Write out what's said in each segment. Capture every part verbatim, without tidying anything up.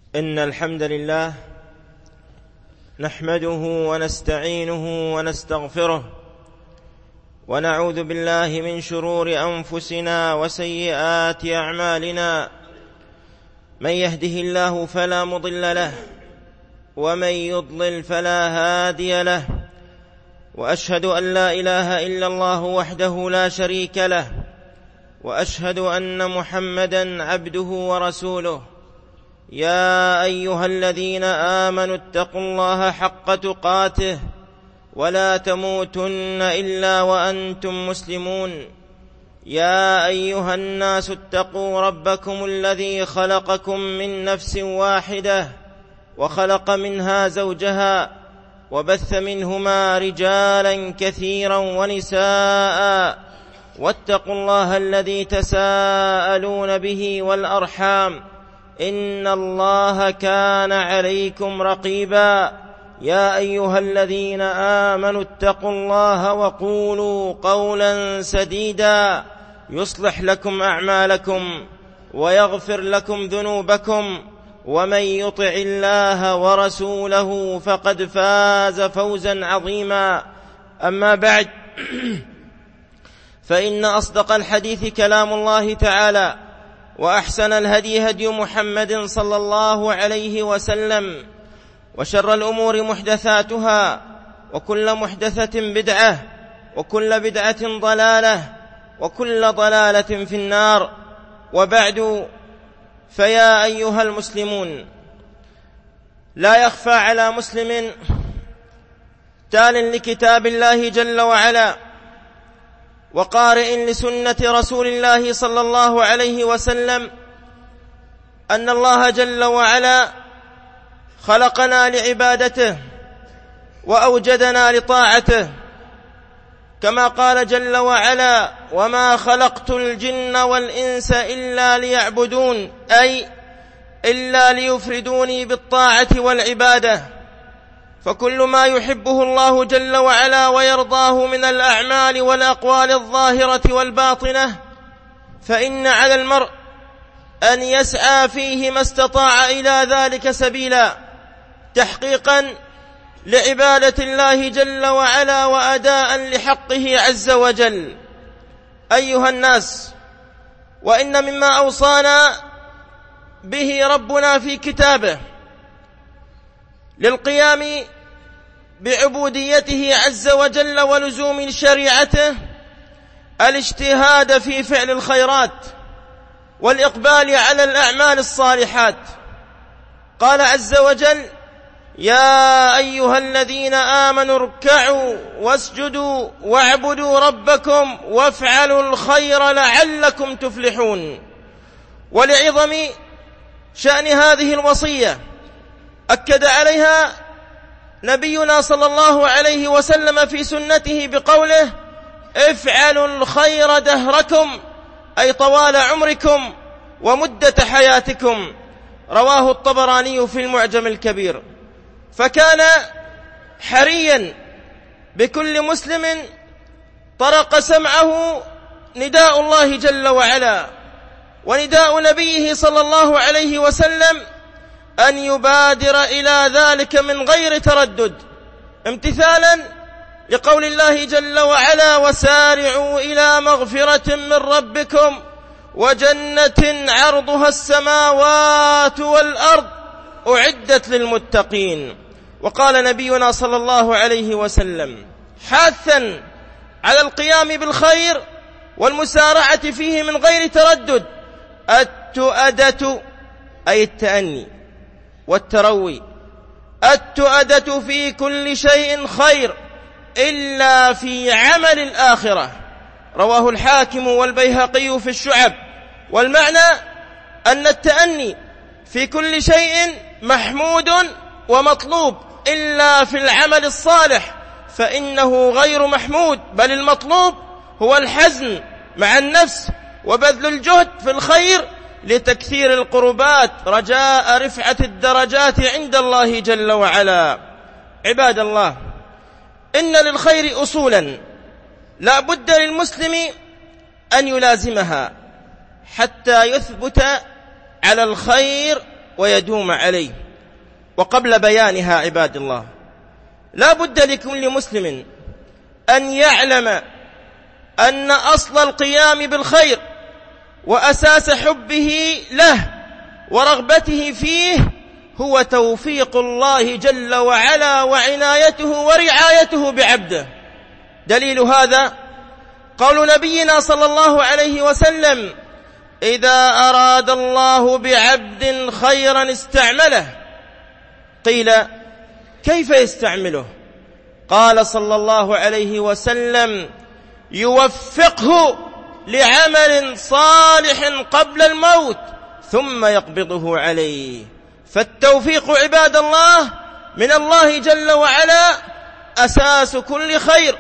إن الحمد لله نحمده ونستعينه ونستغفره ونعوذ بالله من شرور أنفسنا وسيئات أعمالنا. من يهده الله فلا مضل له ومن يضلل فلا هادي له، وأشهد أن لا إله إلا الله وحده لا شريك له، وأشهد أن محمدًا عبده ورسوله. يا أيها الذين آمنوا اتقوا الله حق تقاته ولا تموتن إلا وأنتم مسلمون. يا أيها الناس اتقوا ربكم الذي خلقكم من نفس واحدة وخلق منها زوجها وبث منهما رجالا كثيرا ونساء، واتقوا الله الذي تساءلون به والأرحام إن الله كان عليكم رقيبا. يا أيها الذين آمنوا اتقوا الله وقولوا قولا سديدا يصلح لكم أعمالكم ويغفر لكم ذنوبكم، ومن يطع الله ورسوله فقد فاز فوزا عظيما. أما بعد، فإن أصدق الحديث كلام الله تعالى، وأحسن الهدي هدي محمد صلى الله عليه وسلم، وشر الأمور محدثاتها، وكل محدثة بدعة، وكل بدعة ضلالة، وكل ضلالة في النار. وبعد، فيا أيها المسلمون، لا يخفى على مسلم تال لكتاب الله جل وعلا وقارئ لسنة رسول الله صلى الله عليه وسلم أن الله جل وعلا خلقنا لعبادته وأوجدنا لطاعته، كما قال جل وعلا: وما خلقت الجن والإنس إلا ليعبدون، أي إلا ليفردوني بالطاعة والعبادة. فكل ما يحبه الله جل وعلا ويرضاه من الأعمال والأقوال الظاهرة والباطنة، فإن على المرء أن يسعى فيه ما استطاع إلى ذلك سبيلا، تحقيقا لعبادة الله جل وعلا وأداء لحقه عز وجل. أيها الناس، وإن مما أوصانا به ربنا في كتابه للقيام بعبوديته عز وجل ولزوم شريعته الاجتهاد في فعل الخيرات والإقبال على الأعمال الصالحات. قال عز وجل: يا أيها الذين آمنوا اركعوا واسجدوا واعبدوا ربكم وافعلوا الخير لعلكم تفلحون. ولعظم شأن هذه الوصية أكد عليها نبينا صلى الله عليه وسلم في سنته بقوله: افعلوا الخير دهركم، أي طوال عمركم ومدة حياتكم. رواه الطبراني في المعجم الكبير. فكان حريا بكل مسلم طرق سمعه نداء الله جل وعلا ونداء نبيه صلى الله عليه وسلم أن يبادر إلى ذلك من غير تردد، امتثالا لقول الله جل وعلا: وسارعوا إلى مغفرة من ربكم وجنة عرضها السماوات والأرض أعدت للمتقين. وقال نبينا صلى الله عليه وسلم حاثا على القيام بالخير والمسارعة فيه من غير تردد: التؤدة، أي التأني والتروي، التؤدة في كل شيء خير إلا في عمل الآخرة. رواه الحاكم والبيهقي في الشعب. والمعنى أن التأني في كل شيء محمود ومطلوب إلا في العمل الصالح، فإنه غير محمود، بل المطلوب هو الحزم مع النفس وبذل الجهد في الخير لتكثير القربات رجاء رفعة الدرجات عند الله جل وعلا. عباد الله، إن للخير أصولا لا بد للمسلم أن يلازمها حتى يثبت على الخير ويدوم عليه. وقبل بيانها عباد الله، لا بد لكل مسلم أن يعلم أن أصل القيام بالخير وأساس حبه له ورغبته فيه هو توفيق الله جل وعلا وعنايته ورعايته بعبده. دليل هذا قول نبينا صلى الله عليه وسلم: إذا أراد الله بعبد خيرا استعمله. قيل: كيف يستعمله؟ قال صلى الله عليه وسلم: يوفقه لعمل صالح قبل الموت ثم يقبضه عليه. فالتوفيق عباد الله من الله جل وعلا أساس كل خير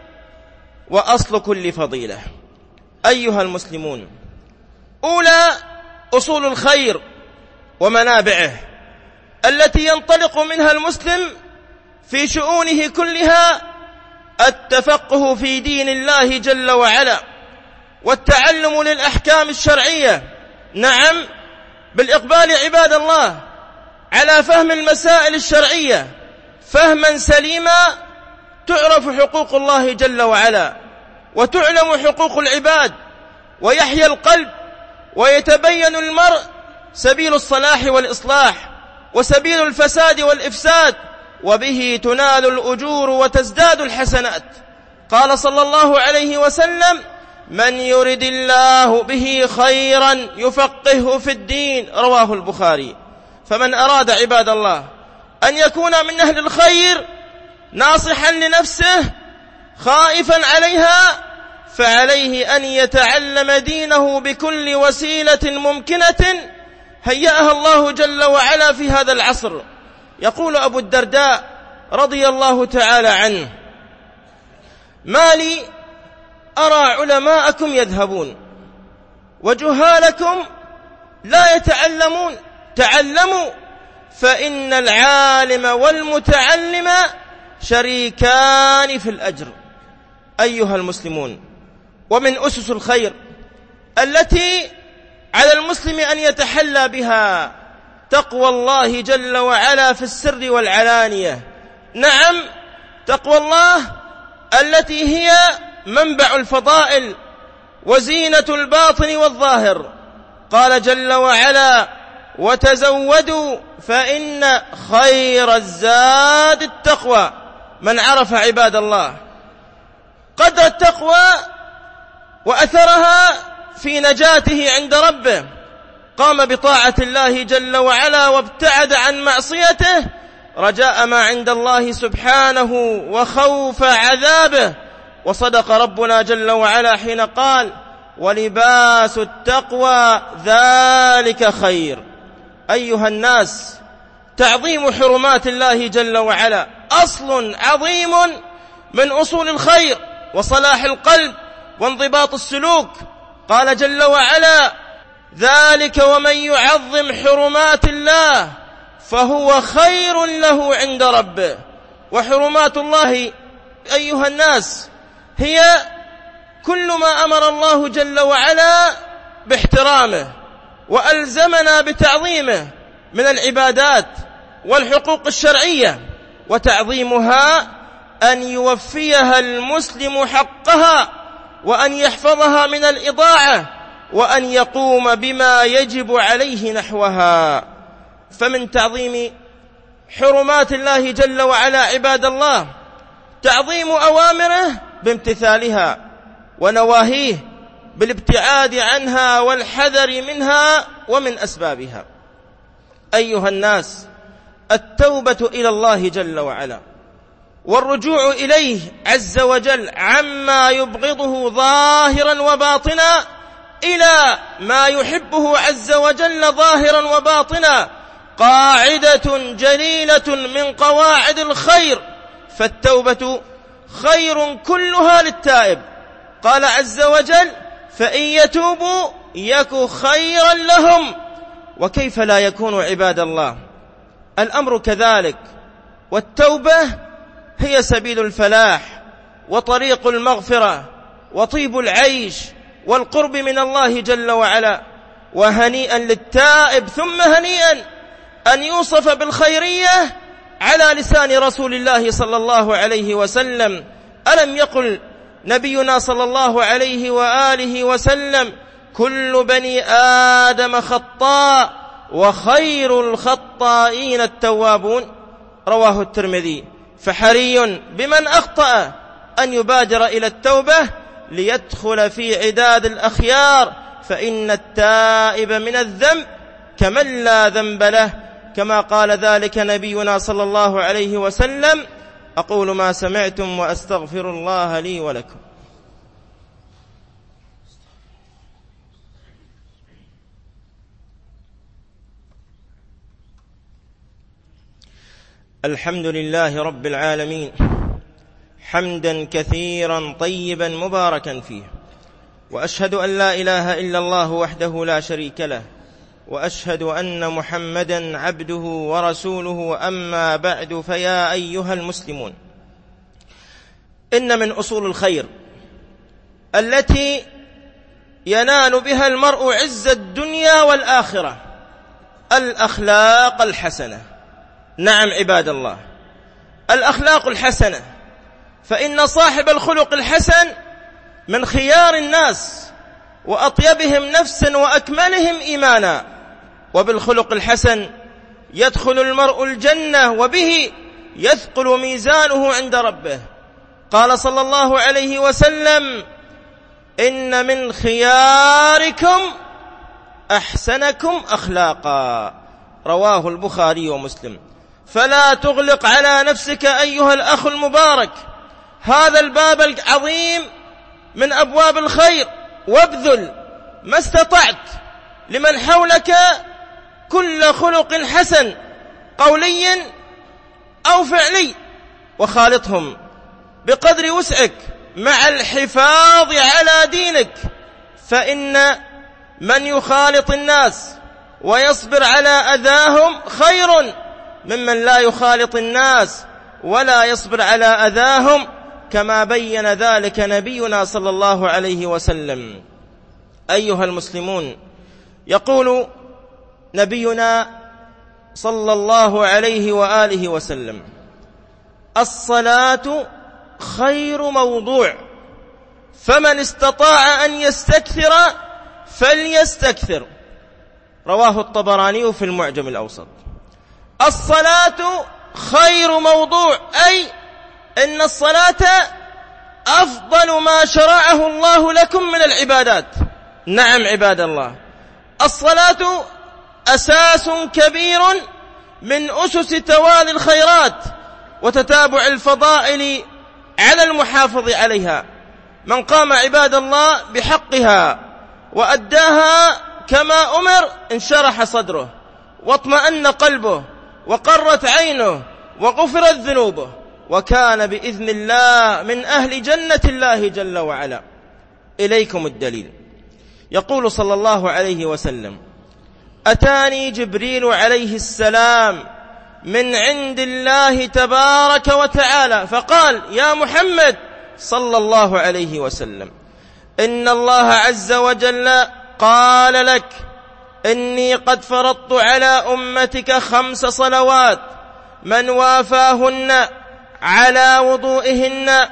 وأصل كل فضيلة. أيها المسلمون، أولى أصول الخير ومنابعه التي ينطلق منها المسلم في شؤونه كلها التفقه في دين الله جل وعلا والتعلم للأحكام الشرعية. نعم، بالإقبال عباد الله على فهم المسائل الشرعية فهما سليما تعرف حقوق الله جل وعلا وتعلم حقوق العباد ويحيا القلب ويتبين المرء سبيل الصلاح والإصلاح وسبيل الفساد والإفساد، وبه تنال الأجور وتزداد الحسنات. قال صلى الله عليه وسلم: من يرد الله به خيرا يفقهه في الدين، رواه البخاري. فمن أراد عباد الله أن يكون من أهل الخير ناصحا لنفسه خائفا عليها فعليه أن يتعلم دينه بكل وسيلة ممكنة هيأها الله جل وعلا في هذا العصر. يقول أبو الدرداء رضي الله تعالى عنه: ما لي أرى علماءكم يذهبون وجهالكم لا يتعلمون، تعلموا فإن العالم والمتعلم شريكان في الأجر. أيها المسلمون، ومن أسس الخير التي على المسلم أن يتحلى بها تقوى الله جل وعلا في السر والعلانية. نعم، تقوى الله التي هي منبع الفضائل وزينة الباطن والظاهر. قال جل وعلا: وتزودوا فإن خير الزاد التقوى. من عرف عباد الله قدر التقوى وأثرها في نجاته عند ربه قام بطاعة الله جل وعلا وابتعد عن معصيته رجاء ما عند الله سبحانه وخوف عذابه. وصدق ربنا جل وعلا حين قال: ولباس التقوى ذلك خير. أيها الناس، تعظيم حرمات الله جل وعلا أصل عظيم من أصول الخير وصلاح القلب وانضباط السلوك. قال جل وعلا: ذلك ومن يعظم حرمات الله فهو خير له عند ربه. وحرمات الله أيها الناس هي كل ما أمر الله جل وعلا باحترامه وألزمنا بتعظيمه من العبادات والحقوق الشرعية، وتعظيمها أن يوفيها المسلم حقها وأن يحفظها من الإضاعة وأن يقوم بما يجب عليه نحوها. فمن تعظيم حرمات الله جل وعلا عباد الله تعظيم أوامره بامتثالها ونواهيه بالابتعاد عنها والحذر منها ومن أسبابها. أيها الناس، التوبة إلى الله جل وعلا والرجوع إليه عز وجل عما يبغضه ظاهرا وباطنا إلى ما يحبه عز وجل ظاهرا وباطنا قاعدة جليلة من قواعد الخير، فالتوبة خير كلها للتائب. قال عز وجل: فإن يتوبوا يك خيرا لهم. وكيف لا يكون عباد الله الأمر كذلك؟ والتوبة هي سبيل الفلاح وطريق المغفرة وطيب العيش والقرب من الله جل وعلا. وهنيئا للتائب ثم هنيئا أن يوصف بالخيرية على لسان رسول الله صلى الله عليه وسلم. ألم يقل نبينا صلى الله عليه وآله وسلم: كل بني آدم خطاء وخير الخطائين التوابون؟ رواه الترمذي. فحري بمن أخطأ أن يبادر إلى التوبة ليدخل في عداد الأخيار، فإن التائب من الذنب كمن لا ذنب له، كما قال ذلك نبينا صلى الله عليه وسلم. أقول ما سمعتم وأستغفر الله لي ولكم. الحمد لله رب العالمين، حمدا كثيرا طيبا مباركا فيه، وأشهد أن لا إله إلا الله وحده لا شريك له، وأشهد أن محمدا عبده ورسوله. أما بعد، فيا أيها المسلمون، إن من أصول الخير التي ينال بها المرء عز الدنيا والآخرة الأخلاق الحسنة. نعم عباد الله، الأخلاق الحسنة، فإن صاحب الخلق الحسن من خيار الناس وأطيبهم نفسا وأكملهم إيمانا. وبالخلق الحسن يدخل المرء الجنة، وبه يثقل ميزانه عند ربه. قال صلى الله عليه وسلم: إن من خياركم أحسنكم أخلاقا. رواه البخاري ومسلم. فلا تغلق على نفسك أيها الأخ المبارك هذا الباب العظيم من أبواب الخير، وابذل ما استطعت لمن حولك كل خلق حسن قولي أو فعلي، وخالطهم بقدر وسعك مع الحفاظ على دينك، فإن من يخالط الناس ويصبر على أذاهم خير ممن لا يخالط الناس ولا يصبر على أذاهم، كما بين ذلك نبينا صلى الله عليه وسلم. أيها المسلمون، يقول نبينا صلى الله عليه وآله وسلم: الصلاة خير موضوع، فمن استطاع أن يستكثر فليستكثر. رواه الطبراني في المعجم الأوسط. الصلاة خير موضوع، أي إن الصلاة أفضل ما شرعه الله لكم من العبادات. نعم عباد الله، الصلاة أساس كبير من أسس توالي الخيرات وتتابع الفضائل على المحافظ عليها. من قام عباد الله بحقها وأداها كما أمر انشرح صدره واطمأن قلبه وقرت عينه وغفرت ذنوبه، وكان بإذن الله من أهل جنة الله جل وعلا. إليكم الدليل. يقول صلى الله عليه وسلم: أتاني جبريل عليه السلام من عند الله تبارك وتعالى فقال: يا محمد صلى الله عليه وسلم، إن الله عز وجل قال لك: إني قد فرضت على أمتك خمس صلوات، من وافاهن على وضوئهن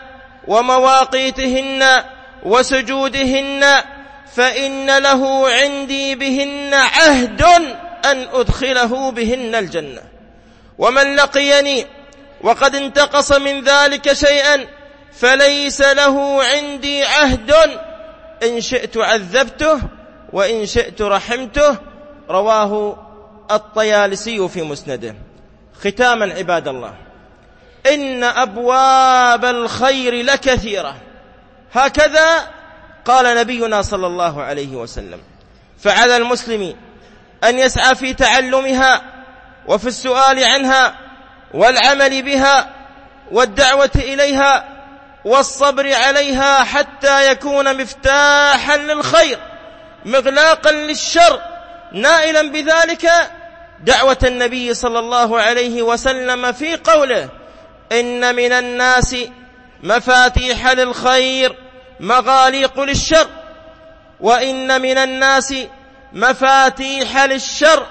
ومواقيتهن وسجودهن فإن له عندي بهن عهد أن أدخله بهن الجنة. ومن لقيني وقد انتقص من ذلك شيئا فليس له عندي عهد، إن شئت عذبته وإن شئت رحمته. رواه الطيالسي في مسنده. ختاما عباد الله، إن أبواب الخير لكثيرة، هكذا قال نبينا صلى الله عليه وسلم. فعلى المسلم أن يسعى في تعلمها وفي السؤال عنها والعمل بها والدعوة إليها والصبر عليها، حتى يكون مفتاحا للخير مغلاقا للشر، نائلا بذلك دعوة النبي صلى الله عليه وسلم في قوله: إن من الناس مفاتيح للخير مغاليق للشر، وإن من الناس مفاتيح للشر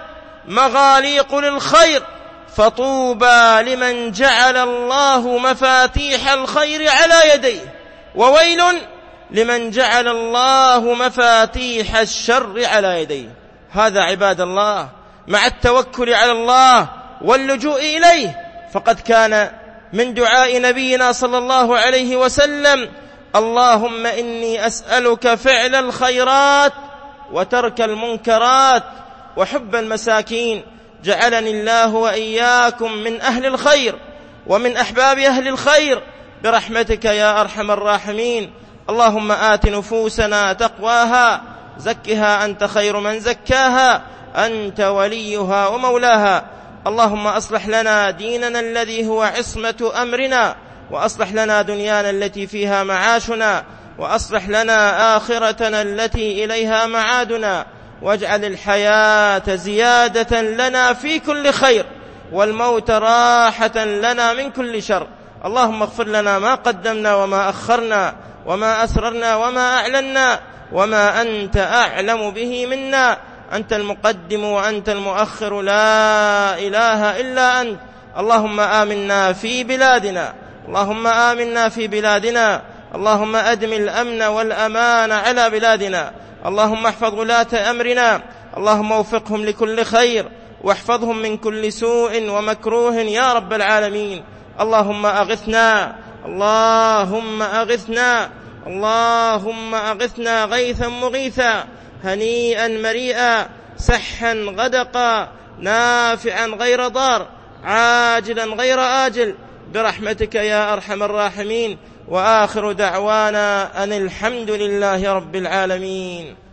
مغاليق للخير، فطوبى لمن جعل الله مفاتيح الخير على يديه، وويل لمن جعل الله مفاتيح الشر على يديه. هذا عباد الله مع التوكل على الله واللجوء إليه، فقد كان من دعاء نبينا صلى الله عليه وسلم: اللهم إني أسألك فعل الخيرات وترك المنكرات وحب المساكين. جعلني الله وإياكم من أهل الخير ومن أحباب أهل الخير برحمتك يا أرحم الراحمين. اللهم آت نفوسنا تقواها، زكها أنت خير من زكاها، أنت وليها ومولاها. اللهم أصلح لنا ديننا الذي هو عصمة أمرنا، وأصلح لنا دنيانا التي فيها معاشنا، وأصلح لنا آخرتنا التي إليها معادنا، واجعل الحياة زيادة لنا في كل خير، والموت راحة لنا من كل شر. اللهم اغفر لنا ما قدمنا وما أخرنا وما أسررنا وما أعلنا وما أنت أعلم به منا. أنت المقدم وأنت المؤخر، لا إله إلا أنت. اللهم آمنا في بلادنا، اللهم آمنا في بلادنا، اللهم أدم الأمن والأمان على بلادنا. اللهم احفظ ولاة أمرنا، اللهم وفقهم لكل خير، واحفظهم من كل سوء ومكروه يا رب العالمين. اللهم أغثنا، اللهم أغثنا، اللهم أغثنا غيثا مغيثا، هنيئا مريئا، سحا غدقا، نافعا غير ضار، عاجلا غير آجل، برحمتك يا أرحم الراحمين. وآخر دعوانا أن الحمد لله رب العالمين.